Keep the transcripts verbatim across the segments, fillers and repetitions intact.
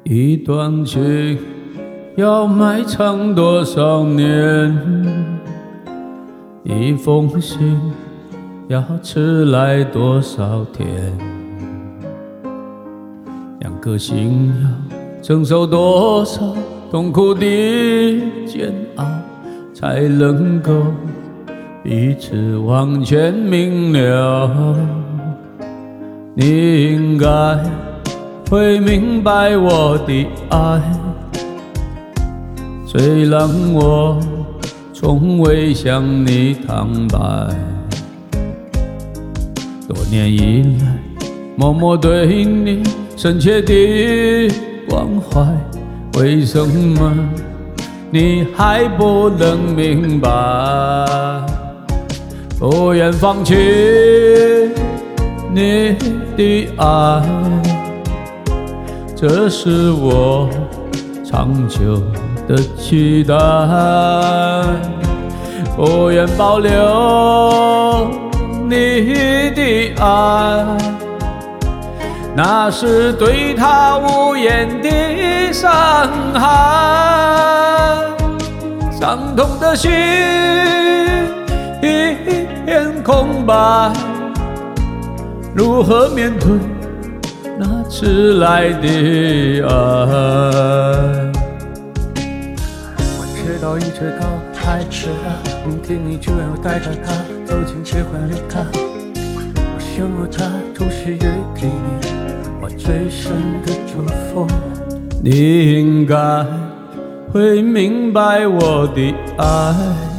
一段情要埋藏多少年？一封信要迟来多少天？两颗心要承受多少痛苦的煎熬，才能够彼此往前明了？你应该会明白我的爱，虽然我从未向你坦白。多年以来，默默对你深切的关怀，为什么你还不能明白？不愿放弃你的爱，这是我长久的期待。不愿保留你的爱，那是对他无言的伤害。伤痛的心一片空白，如何面对那迟来的爱？ 我知道一直到太迟了，明天你就要带着他走进结婚礼堂。我陷入他注视也给你我最深的祝福。 你应该会明白我的爱，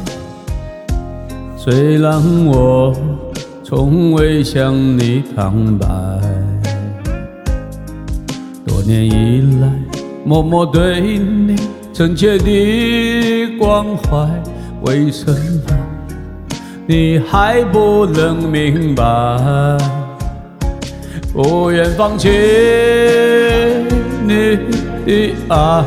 虽然我从未向你坦白。多年以来，默默对你深切的关怀，为什么你还不能明白？不愿放弃你的爱，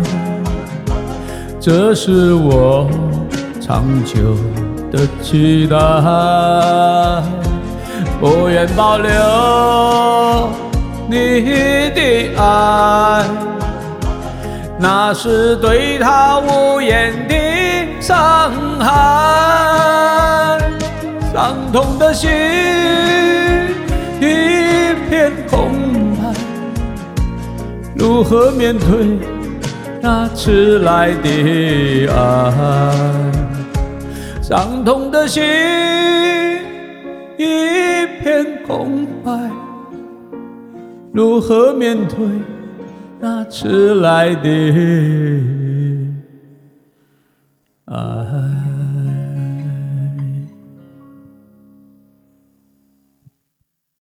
这是我长久的期待。不愿保留你的爱，那是对他无言的伤害。伤痛的心一片空白，如何面对那迟来的爱？伤痛的心一片空白，如何面对那迟来的爱？